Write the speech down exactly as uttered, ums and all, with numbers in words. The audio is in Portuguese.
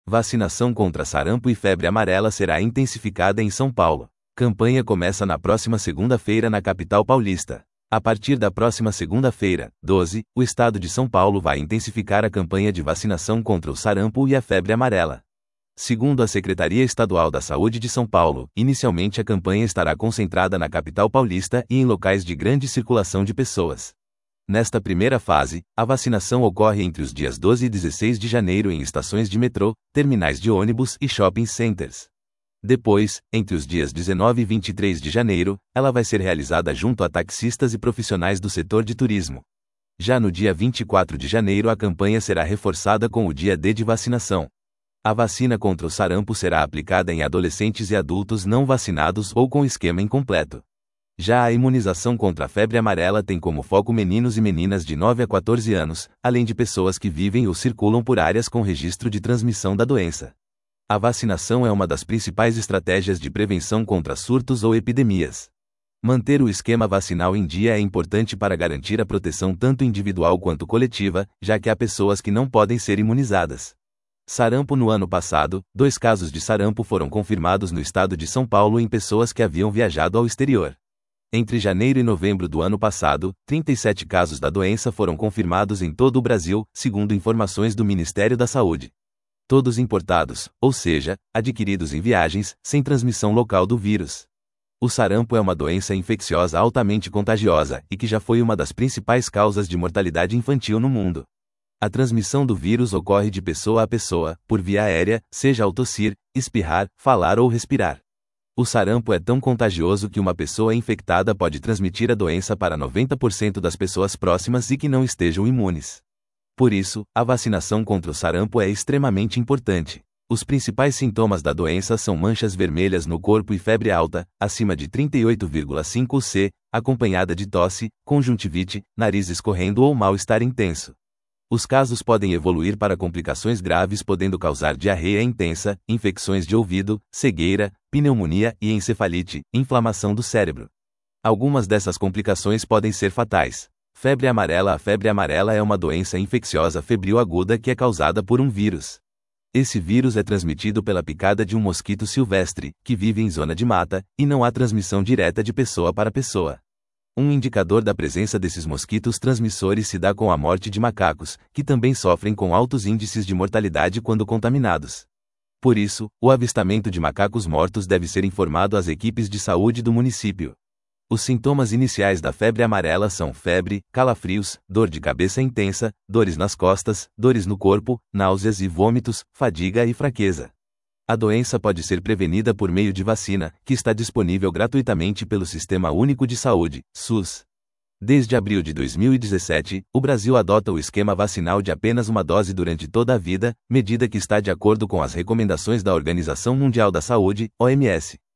Vacinação contra sarampo e febre amarela será intensificada em São Paulo. Campanha começa na próxima segunda-feira na capital paulista. A partir da próxima segunda-feira, doze, o estado de São Paulo vai intensificar a campanha de vacinação contra o sarampo e a febre amarela. Segundo a Secretaria Estadual da Saúde de São Paulo, inicialmente a campanha estará concentrada na capital paulista e em locais de grande circulação de pessoas. Nesta primeira fase, a vacinação ocorre entre os dias doze e dezesseis de janeiro em estações de metrô, terminais de ônibus e shopping centers. Depois, entre os dias dezenove e vinte e três de janeiro, ela vai ser realizada junto a taxistas e profissionais do setor de turismo. Já no dia vinte e quatro de janeiro a campanha será reforçada com o dia D de vacinação. A vacina contra o sarampo será aplicada em adolescentes e adultos não vacinados ou com esquema incompleto. Já a imunização contra a febre amarela tem como foco meninos e meninas de nove a quatorze anos, além de pessoas que vivem ou circulam por áreas com registro de transmissão da doença. A vacinação é uma das principais estratégias de prevenção contra surtos ou epidemias. Manter o esquema vacinal em dia é importante para garantir a proteção tanto individual quanto coletiva, já que há pessoas que não podem ser imunizadas. Sarampo. No ano passado, dois casos de sarampo foram confirmados no estado de São Paulo em pessoas que haviam viajado ao exterior. Entre janeiro e novembro do ano passado, trinta e sete casos da doença foram confirmados em todo o Brasil, segundo informações do Ministério da Saúde. Todos importados, ou seja, adquiridos em viagens, sem transmissão local do vírus. O sarampo é uma doença infecciosa altamente contagiosa e que já foi uma das principais causas de mortalidade infantil no mundo. A transmissão do vírus ocorre de pessoa a pessoa, por via aérea, seja ao tossir, espirrar, falar ou respirar. O sarampo é tão contagioso que uma pessoa infectada pode transmitir a doença para noventa por cento das pessoas próximas e que não estejam imunes. Por isso, a vacinação contra o sarampo é extremamente importante. Os principais sintomas da doença são manchas vermelhas no corpo e febre alta, acima de trinta e oito vírgula cinco C, acompanhada de tosse, conjuntivite, nariz escorrendo ou mal-estar intenso. Os casos podem evoluir para complicações graves, podendo causar diarreia intensa, infecções de ouvido, cegueira, pneumonia e encefalite, inflamação do cérebro. Algumas dessas complicações podem ser fatais. Febre amarela. A febre amarela é uma doença infecciosa febril aguda que é causada por um vírus. Esse vírus é transmitido pela picada de um mosquito silvestre, que vive em zona de mata, e não há transmissão direta de pessoa para pessoa. Um indicador da presença desses mosquitos transmissores se dá com a morte de macacos, que também sofrem com altos índices de mortalidade quando contaminados. Por isso, o avistamento de macacos mortos deve ser informado às equipes de saúde do município. Os sintomas iniciais da febre amarela são febre, calafrios, dor de cabeça intensa, dores nas costas, dores no corpo, náuseas e vômitos, fadiga e fraqueza. A doença pode ser prevenida por meio de vacina, que está disponível gratuitamente pelo Sistema Único de Saúde, SUS. Desde abril de dois mil e dezessete, o Brasil adota o esquema vacinal de apenas uma dose durante toda a vida, medida que está de acordo com as recomendações da Organização Mundial da Saúde, O M S.